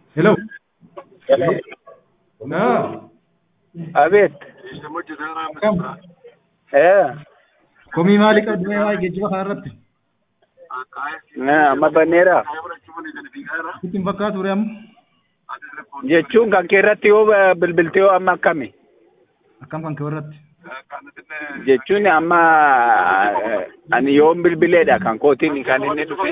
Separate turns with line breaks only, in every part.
Hello.
Hello.
No.
Abet.
Kam. Komii maalii qabdu mee waa'ee geejjiba kanarratti?
Amma banneera.
Ittiin fakkaatu ture amma?
Jechuun kan kee irratti yoo bilbiltee yoo amma akkami?
Akkam kan kee irratti?
Jechuun amma ani yoo bilbileedha kan kootiin kan inni dhufe.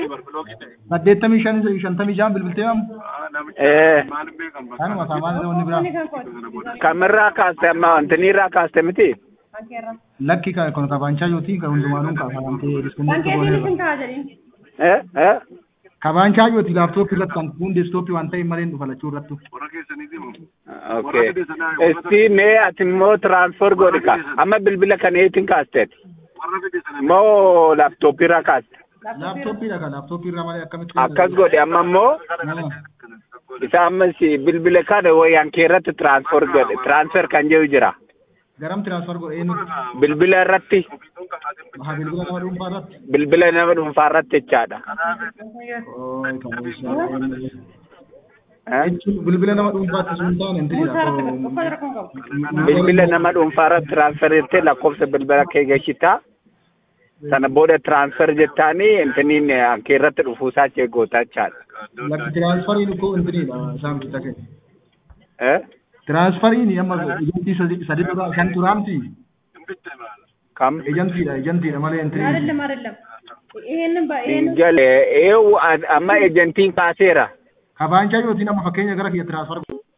85 bilbiltee amma? Kanuma saamaan inni biraa.
Kamirraa kaaste amma wantinirraa kaaste miti?
Lakki kan kabaanchaa yooti kan hundumaanuu kaafamtee diskoontii goonee. Kabaanchaa yooti laaptooppii irratti kan kun deeskitooppii waan ta'e malee dhufa lachuu irrattu.
Okay. Esti mee ati immoo tiraansfer godhi ka. Amma bilbila kana eetiin kaasteeti. Moo laaptooppii irraa kaaste?
Laaptooppiidha kan laapptooppii irraa malee akkamitti?
Akkas godhi amma immoo isa amma si bilbila kana wayaan kee irratti tiraansfer godhi. Tiraansfer kan jedhu jira.
Garam tiraansfer godhe eenyu?
Bilbila irratti.
Bilbila nama dhuunfaa irratti.
Bilbila nama dhuunfaa irratti jechaadha.
Bilbila nama dhuunfaatti sun taane intiniidha.
Bilbila nama dhuunfaa irratti tiraansfer jettee lakkoofsa bilbila kee geessitaa. Sana booda tiraansfer jettaanii intiniin kee irratti dhufuusaa jeegoota jechaadha.
Lakki tiraansferiin koo intiniidha isaan kita kenna. Tiraansferiin amma ejantii sadi dura shan turaamti.
Kam?
Ejantiidha malee intiniidha.
Jale amma ejantiin kaaseera.
Kabaanchaa yootiin amma fakkeenya gara kiyya tiraansfer